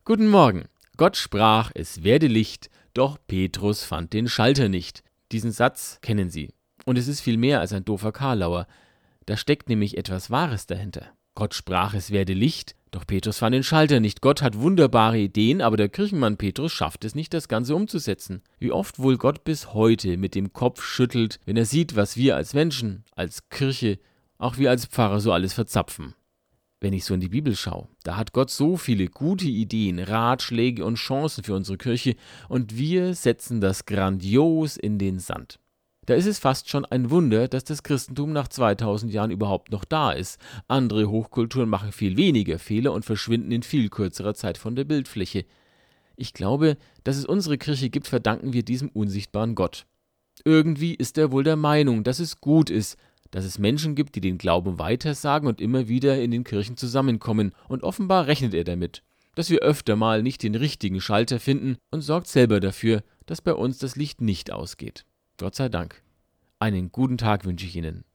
Guten Morgen. Gott sprach, es werde Licht, doch Petrus fand den Schalter nicht. Diesen Satz kennen Sie. Und es ist viel mehr als ein doofer Karlauer. Da steckt nämlich etwas Wahres dahinter. Gott sprach, es werde Licht, doch Petrus fand den Schalter nicht. Gott hat wunderbare Ideen, aber der Kirchenmann Petrus schafft es nicht, das Ganze umzusetzen. Wie oft wohl Gott bis heute mit dem Kopf schüttelt, wenn er sieht, was wir als Menschen, als Kirche, auch wir als Pfarrer so alles verzapfen. Wenn ich so in die Bibel schaue, da hat Gott so viele gute Ideen, Ratschläge und Chancen für unsere Kirche und wir setzen das grandios in den Sand. Da ist es fast schon ein Wunder, dass das Christentum nach 2000 Jahren überhaupt noch da ist. Andere Hochkulturen machen viel weniger Fehler und verschwinden in viel kürzerer Zeit von der Bildfläche. Ich glaube, dass es unsere Kirche gibt, verdanken wir diesem unsichtbaren Gott. Irgendwie ist er wohl der Meinung, dass es gut ist, dass es Menschen gibt, die den Glauben weitersagen und immer wieder in den Kirchen zusammenkommen. Und offenbar rechnet er damit, dass wir öfter mal nicht den richtigen Schalter finden und sorgt selber dafür, dass bei uns das Licht nicht ausgeht. Gott sei Dank. Einen guten Tag wünsche ich Ihnen.